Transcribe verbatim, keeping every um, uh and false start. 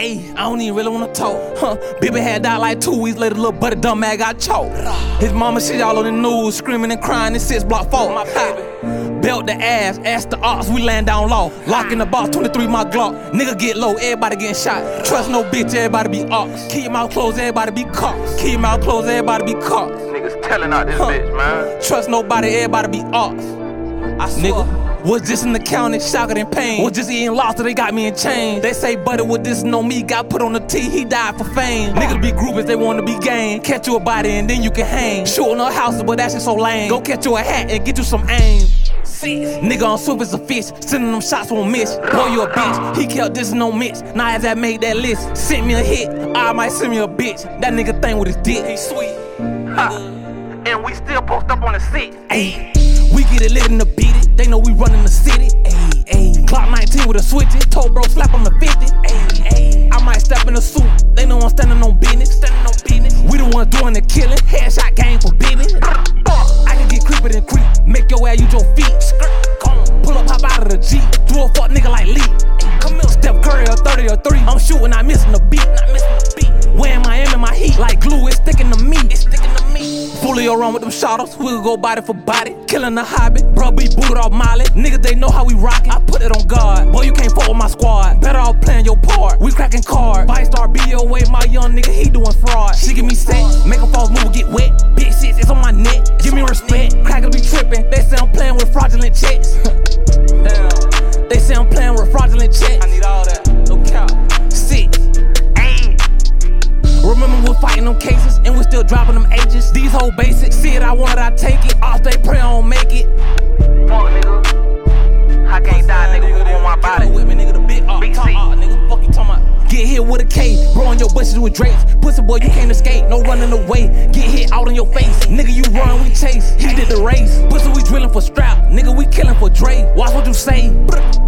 Ayy, I don't even really wanna talk. Huh, Bibby had died like two weeks later, little buddy dumb man got choked. His mama shit all on the news, screaming and crying in six block four. My baby. Belt the ass, ask the ops, we land down low. Lock in the box, twenty-three my Glock. Nigga get low, everybody getting shot. Trust no bitch, everybody be ops. Keep your mouth closed, everybody be cops. Keep your mouth closed, everybody be cops. Niggas telling out this huh. bitch, man. Trust nobody, everybody be ops. I swear. Nigga, was just in the county, shocked and pain. Was just eating lobster, they got me in chains. They say buddy with this on me, got put on the T, he died for fame. Niggas be groupies, they wanna be gang. Catch you a body and then you can hang. Shooting up houses, but that shit so lame. Go catch you a hat and get you some aim. Nigga on swoop as a fish, sending them shots won't miss. Boy, you a bitch, he kept dissing on Mitch. Now as I made that list, sent me a hit, I might send me a bitch. That nigga thing with his dick, he sweet. Ha. And we still post up on the seat. Ayy, we get it lit in the beat it, they know we running the city. Ayy, ayy, Clock nineteen with a switch it, told bro slap on the fifty. Ayy, ayy, I might step in the suit, they know I'm standing on business. Standing on business. We the ones doing the killing, headshot game for business. I can get creeper than creep, make your ass use your feet. Pull up, hop out of the Jeep, do a fuck nigga like Lee. Come here, Steph Curry or thirty or three. I'm shooting, not missing the beat, not missing the beat. Wearing my M in my heat, like glue, it's sticking to me. It's sticking to me. Fully around with them shotters, we'll go body for body. Killing the hobby, bruh be booted off Molly. Niggas they know how we rockin', I put it on God. Boy, you can't fuck with my squad, better off playing your part. We cracking cards, five star B O way, my young nigga, he doing fraud. She give me sex, make a false move, get wet. Big shit, it's on my neck, give me respect. Crackers be trippin', they say I'm playing with fraudulent checks. Damn. They say I'm playing with fraudulent checks. I need all that, no cap. Six. Ayy. Remember we fighting them cases and we still dropping them ages. These whole basics, see it, I want it, I take it. All they pray I don't make it. Fuck nigga, I can't die, nigga, on my body. With me, nigga, the big up, big talk, uh, nigga, fuck you talking about. Get hit with a K, bro in your bushes with drapes. Pussy boy, you can't escape, no running away. Get hit out in your face, nigga, you run, we chase. He did the race, pussy we drilling for strap, nigga, we killing for Dre. Watch what you say.